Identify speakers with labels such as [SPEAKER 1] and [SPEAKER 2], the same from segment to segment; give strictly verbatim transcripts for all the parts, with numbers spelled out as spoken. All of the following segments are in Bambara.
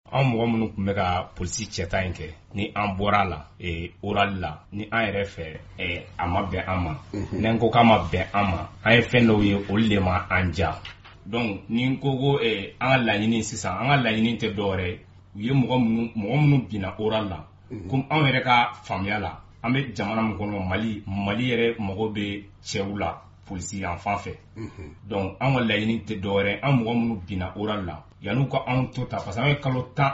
[SPEAKER 1] an mɔgɔ minnu tun bɛ ka polisi cɛta in kɛ ni an bɔra la ee oral la ni an yɛrɛ fɛ ee a ma bɛn an ma n'an ko k'a ma bɛn an ma an ye fɛn dɔw ye olu de ma an ja donc ni n ko ko ee an ka laɲini sisan an ka laɲini tɛ dɔwɛrɛ u ye mɔgɔ minnu mɔgɔ minnu binna oral la comme an yɛrɛ ka faamuya la an bɛ jamana min kɔnɔ Mali Mali yɛrɛ mago bɛ cɛw la polisi yan fan fɛ donc an ka laɲini tɛ dɔwɛrɛ an mɔgɔ minnu binna oral la yan'u ka anw to ta parce que an ye kalo tan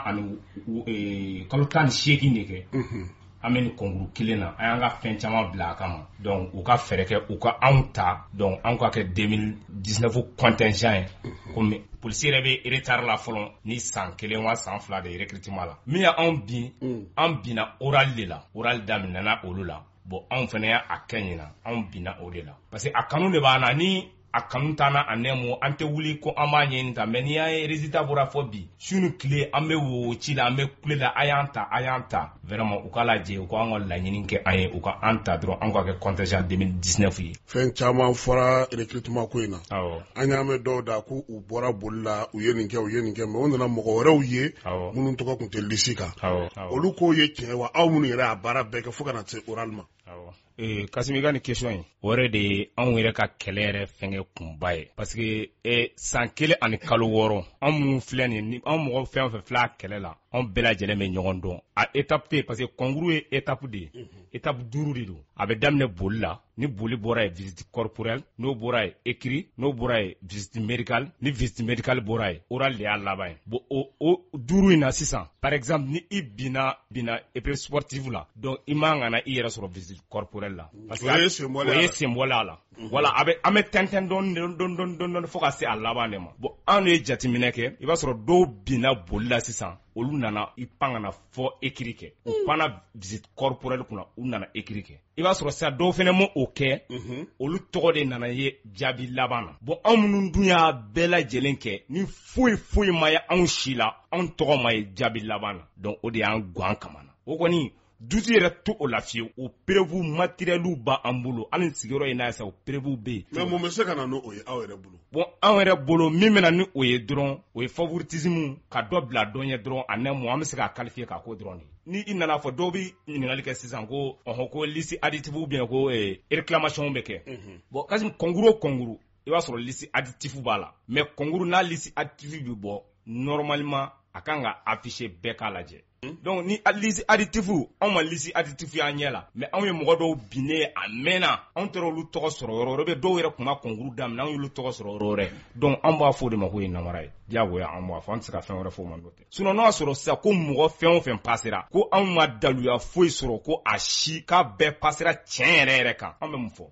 [SPEAKER 1] ani kalo tan ni seegin de kɛ an bɛ nin concours kelen na an y'an ka fɛn caman bila a kama donc u ka fɛɛrɛ kɛ u ka anw ta donc anw ka kɛ deux mille dix-neuf contingent ye comme polisi yɛrɛ bɛ retard la fɔlɔ ni san kelen wa san fila de recrutement la min y'anw bin an binna oral de la oral daminɛna olu la bon anw fana y'a kɛ ɲina anw binna o de la parce que a kanu de b'an na ni a kanu t'an na a nɛmu an tɛ wuli ko an b'a ɲɛɲini ta mais n'i y'a ye résultat bɔra fɔ bi su ni tile an bɛ wo ci la an bɛ kule la a y'an ta a y'an ta vraiment u k'a lajɛ u k'an ka laɲini kɛ an ye u ka an ta dɔrɔn an ka kɛ contingent deux mille dix-neuf ye.
[SPEAKER 2] fɛn caman fɔra recrutement ko in na
[SPEAKER 1] awɔ
[SPEAKER 2] an y'a mɛn dɔw da ko u bɔra boli la u ye nin kɛ u ye nin kɛ mais u nana mɔgɔ wɛrɛw ye minnu tɔgɔ tun tɛ lisi kan olu k'o ye tiɲɛ wa aw minnu yɛrɛ a baara bɛɛ kɛ fo ka na se oral ma.
[SPEAKER 1] Eh, Kasimi ka ni question in o yɛrɛ de ye anw yɛrɛ ka kɛlɛ yɛrɛ fɛngɛ kunba ye parce que eh, san kelen ani kalo wɔɔrɔ an minnu filɛ nin ni an mɔgɔ fɛn o fɛn filɛ a kɛlɛ la anw bɛɛ lajɛlen bɛ ɲɔgɔn dɔn a étape tɛ parce que concours ye étape de ye étape duuru de don a bɛ daminɛ boli la ni boli bɔra ye visite corporelle n'o bɔra ye écrit n'o bɔra ye visite médicale ni visite médicale bɔra ye oral de y'a laban ye bon o o duuru in na sisan par exemple ni i binna binna épreuve sportive la donc i man ka na i yɛrɛ sɔrɔ visite corporelle la parce que o ye senbɔla a la voilà a bɛ an bɛ tɛntɛn dɔɔni dɔɔni dɔɔni dɔɔni fo ka se a laban de ma bon anw ye jateminɛ kɛ i b'a sɔrɔ dɔw binna boli la sisan olu nana i pan ka na fɔ écrit kɛ u panna visite corporelle kunna u nana écrit kɛ i b'a sɔrɔ sisan dɔw fɛnɛ ma o kɛ olu tɔgɔ de nana ye jaabi laban na bon anw minnu dun y'a bɛɛ lajɛlen kɛ ni foyi foyi ma ye anw si la anw tɔgɔ ma ye jaabi laban na donc o de y'an gan kamana o kɔni duti yɛrɛ to o la fiyewu o preuve matériel b'an bolo hali sigiyɔrɔ in n'a sa o preuve bɛ yen
[SPEAKER 2] mais mun bɛ se ka na n'o ye aw yɛrɛ bolo
[SPEAKER 1] bon anw yɛrɛ bolo min bɛ na ni o ye dɔrɔn o ye favoritisme ka dɔ bila dɔ ɲɛ dɔrɔn a nɛmu an bɛ se k'a qualifier k'a ko dɔrɔn de ni i nana fɔ dɔw bɛ ɲininkali kɛ sisan ko ɔhɔn ko liste additive ou bien ko réclamation bɛ kɛ bon kasi concours o concours i b'a sɔrɔ liste additive b'a la mais concours n'a liste additive bɛ bɔ normalement a kan ka afficher bɛɛ k'a lajɛ donc ni liste additive anw ma liste additive y'an ɲɛ la mais anw ye mɔgɔ dɔw binnen a mɛnna anw tɛra olu tɔgɔ sɔrɔ yɔrɔ wɛrɛ bɛ dɔw yɛrɛ kun ka concours daminɛ anw y'olu tɔgɔ sɔrɔ yɔrɔ wɛrɛ donc an b'a fɔ o de ma ko ye namara ye diyagoya an b'a fɔ an tɛ se ka fɛn wɛrɛ fɔ o ma n'o tɛ sinon n'o y'a sɔrɔ sisan ko mɔgɔ fɛn o fɛn passera ko anw ma daluya foyi sɔrɔ ko a si k'a bɛɛ passera tiɲɛ yɛrɛ yɛrɛ kan an bɛ mun fɔ